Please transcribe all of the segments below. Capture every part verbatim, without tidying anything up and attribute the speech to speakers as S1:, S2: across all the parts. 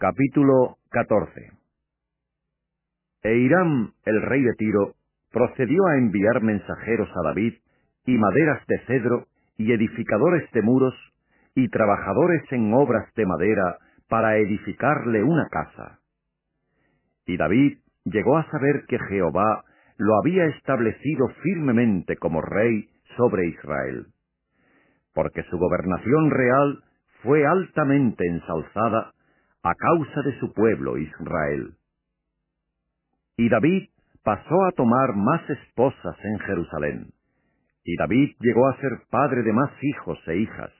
S1: Capítulo catorce. E Hiram, el rey de Tiro, procedió a enviar mensajeros a David, y maderas de cedro, y edificadores de muros, y trabajadores en obras de madera, para edificarle una casa. Y David llegó a saber que Jehová lo había establecido firmemente como rey sobre Israel, porque su gobernación real fue altamente ensalzada a causa de su pueblo Israel. Y David pasó a tomar más esposas en Jerusalén, y David llegó a ser padre de más hijos e hijas.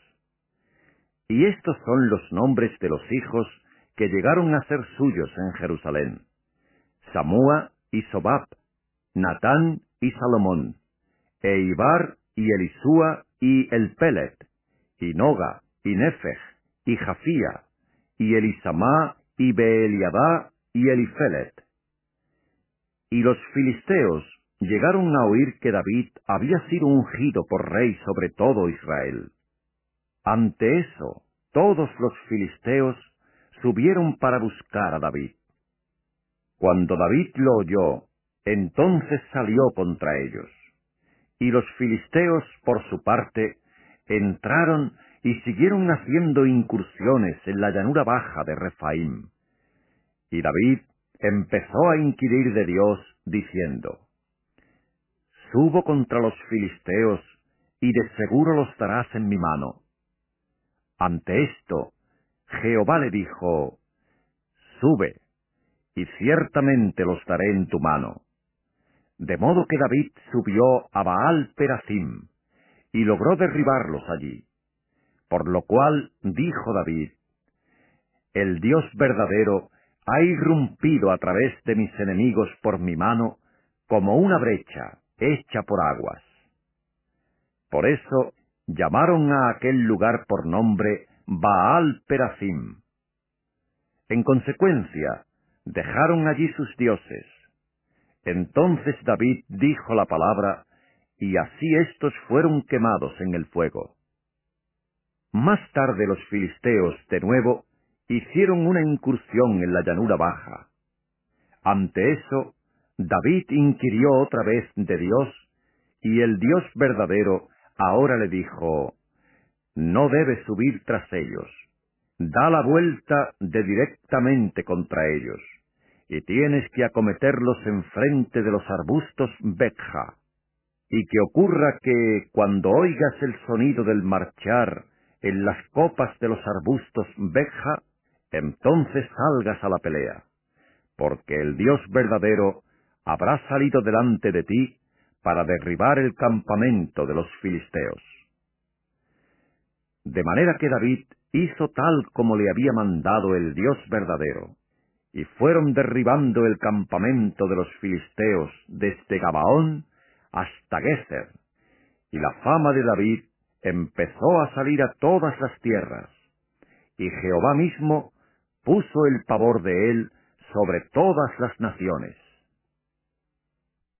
S1: Y estos son los nombres de los hijos que llegaron a ser suyos en Jerusalén: Samúa y Sobab, Natán y Salomón, Eibar y Elisúa y Elpelet, y Noga y Nefeg y Jafía, y Elisamá y Beeliadá y Elifelet. Y los filisteos llegaron a oír que David había sido ungido por rey sobre todo Israel. Ante eso, todos los filisteos subieron para buscar a David. Cuando David lo oyó, entonces salió contra ellos. Y los filisteos, por su parte, entraron y siguieron haciendo incursiones en la llanura baja de Refaim. Y David empezó a inquirir de Dios, diciendo: Subo contra los filisteos, y de seguro los darás en mi mano. Ante esto, Jehová le dijo: Sube, y ciertamente los daré en tu mano. De modo que David subió a Baal Perasim, y logró derribarlos allí. Por lo cual dijo David: El Dios verdadero ha irrumpido a través de mis enemigos por mi mano, como una brecha hecha por aguas. Por eso llamaron a aquel lugar por nombre Baal Perasim. En consecuencia, dejaron allí sus dioses. Entonces David dijo la palabra, y así éstos fueron quemados en el fuego. Más tarde los filisteos, de nuevo, hicieron una incursión en la llanura baja. Ante eso, David inquirió otra vez de Dios, y el Dios verdadero ahora le dijo: No debes subir tras ellos. Da la vuelta de directamente contra ellos, y tienes que acometerlos enfrente de los arbustos Betja. Y que ocurra que, cuando oigas el sonido del marchar en las copas de los arbustos Betja, entonces salgas a la pelea, porque el Dios verdadero habrá salido delante de ti para derribar el campamento de los filisteos. De manera que David hizo tal como le había mandado el Dios verdadero, y fueron derribando el campamento de los filisteos desde Gabaón hasta Gezer, y la fama de David empezó a salir a todas las tierras, y Jehová mismo puso el pavor de él sobre todas las naciones.